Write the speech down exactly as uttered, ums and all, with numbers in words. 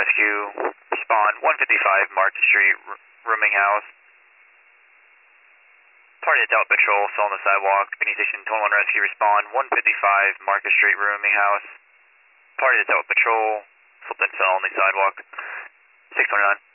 Rescue, respond, one fifty-five Market Street, rooming house. Party at Delta Patrol, fell on the sidewalk. Beanie Station twenty-one Rescue, respond, one fifty-five Market Street, rooming house. Party at Delta Patrol, slipped and fell on the sidewalk. six twenty-nine.